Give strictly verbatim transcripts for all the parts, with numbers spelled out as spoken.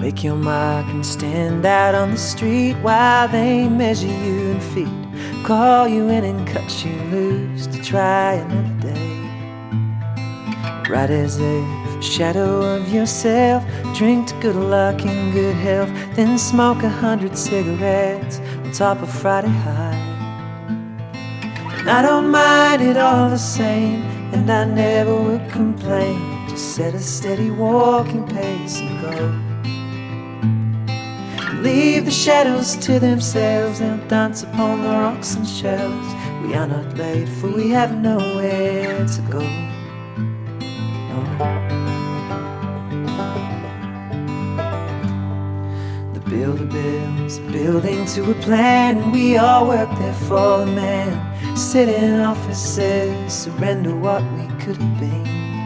Make your mark and stand out on the street while they measure you in feet, call you in and cut you loose to try another day. Right as if a shadow of yourself, drink to good luck and good health, then smoke a hundred cigarettes on top of Friday high. And I don't mind it all the same, and I never would complain. Just set a steady walking pace and go. Leave the shadows to themselves, they'll dance upon the rocks and shells. We are not late, for we have nowhere to go. No. The builder builds a building to a plan, and we all work there for the man. Sit in offices, surrender what we could have been,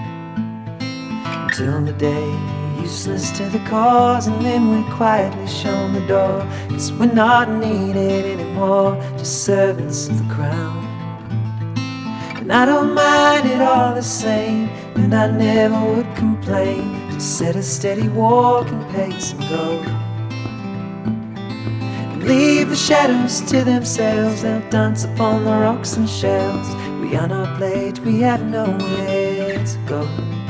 until the day useless to the cause, and then we're quietly shown the door. Cause we're not needed anymore, just servants of the crown. And I don't mind it all the same, and I never would complain. Just set a steady walking pace and go. And leave the shadows to themselves, they'll dance upon the rocks and shells. We are not late, we have nowhere to go.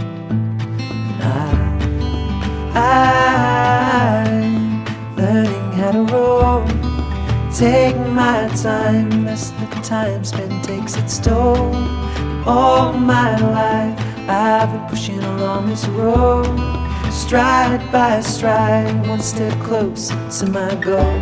I'm learning how to roll, taking my time, lest the time spent takes its toll. All my life I've been pushing along this road, stride by stride, one step closer to my goal.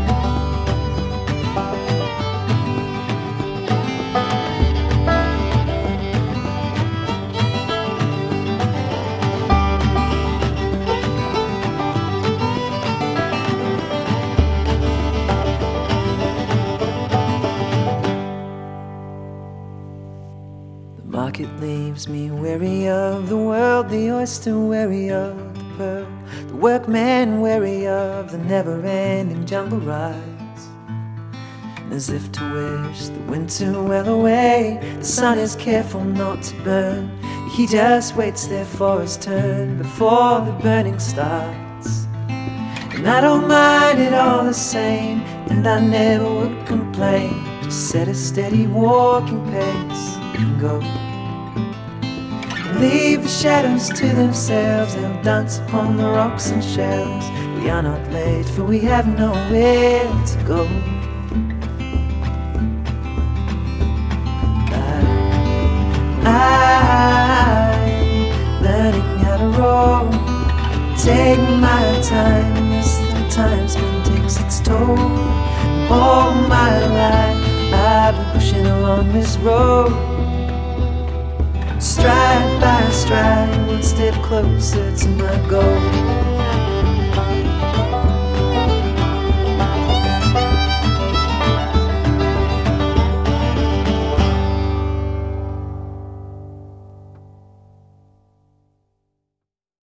The market leaves me weary of the world, the oyster weary of the pearl, the workman weary of the never-ending jungle rise. And as if to wish the winter well away, the sun is careful not to burn. He just waits there for his turn before the burning starts. And I don't mind it all the same, and I never would complain. Just set a steady walking pace and go. Leave the shadows to themselves, they'll dance upon the rocks and shells. We are not late, for we have nowhere to go. I'm learning how to roll, taking my time, as the time spent takes its toll. All my life I've been pushing along this road, stride by stride, one step closer to my goal.